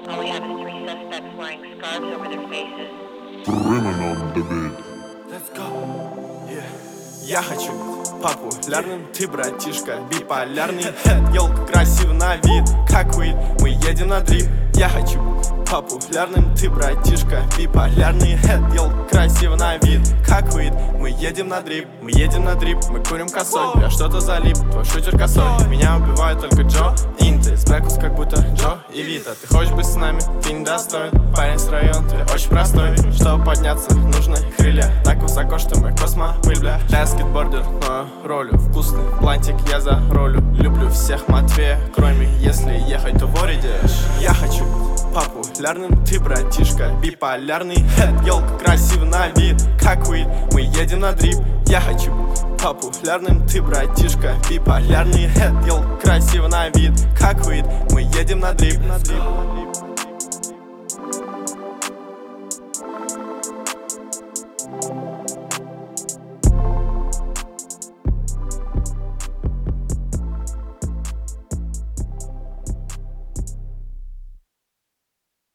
All we have is three suspects wearing scarves over their faces. Let's go. Yeah. Я хочу быть популярным, ты, братишка, биполярный. Ёлка красива на вид, как Уит, мы едем на дрип. Я хочу быть популярным, ты, братишка, биполярный. Ёлка красива на вид, как Уит, мы едем на дрип. Мы едем на дрип, мы курим косой. Я что-то залип, твой шутер косой. Меня убивают только Джо Инты. Спекус как будто Джо и Вита. Ты хочешь быть с нами, ты недостоин. Парень с района, ты очень простой. Чтобы подняться, нужны крылья. Так высоко, что мы космопыль, бля. Я скейтбордер, но ролю вкусный плантик я за ролю. Люблю всех Матвея, кроме если ехать, то в Ориде. Я хочу быть популярным, ты, братишка, биполярный. Ёлка красива на вид, как Уит, мы едем на дрип. Я хочу быть популярным, ты, братишка, биполярный. Ёлка красива на вид, как Уит, мы едем на дрип.